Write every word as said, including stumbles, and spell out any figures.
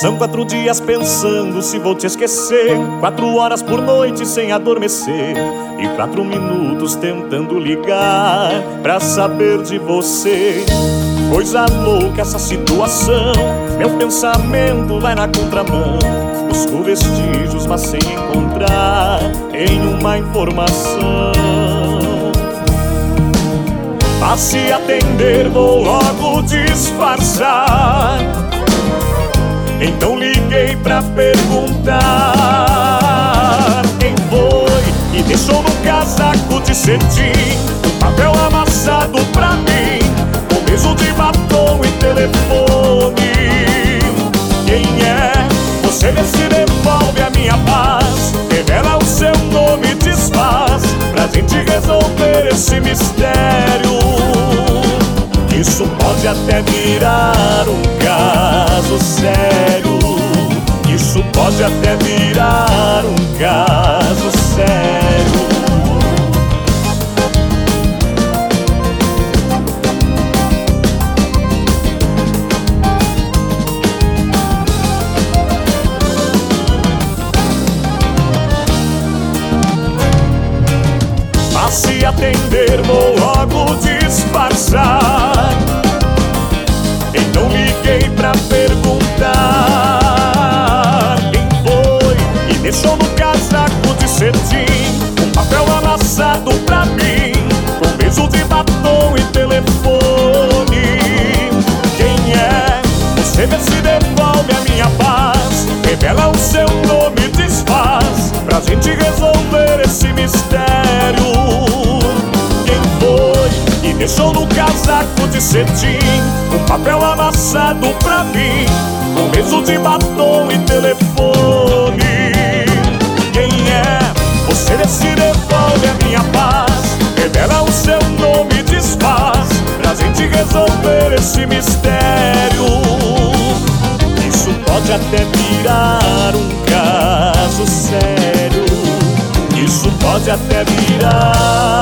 São quatro dias pensando se vou te esquecer, quatro horas por noite sem adormecer, e quatro minutos tentando ligar pra saber de você. Coisa louca essa situação, meu pensamento vai na contramão, busco vestígios mas sem encontrar nenhuma informação. Mas se atender vou logo disfarçar, então liguei pra perguntar quem foi que deixou no casaco de cetim um papel amassado pra mim, com beijo de batom e telefone. Quem é? Você vê se devolve a minha paz, revela o seu nome e desfaz, pra gente resolver esse mistério. Isso pode até virar um caso sério, isso pode até virar um caso sério. Mas se atender vou logo disfarçar, então liguei pra perguntar quem foi e deixou no casaco de cetim um papel amassado pra mim, com beijo de batom e telefone. Quem é? Você vê se devolve a minha paz, revela o seu nome e desfaz, pra gente resolver esse mistério. Quem foi que deixou no casaco de cetim um papel amassado pra mim, com beijo de batom e telefone? Quem é? Você vê se devolve a minha paz, revela o seu nome e desfaz, pra gente resolver esse mistério. Isso pode até virar um caso sério, isso pode até virar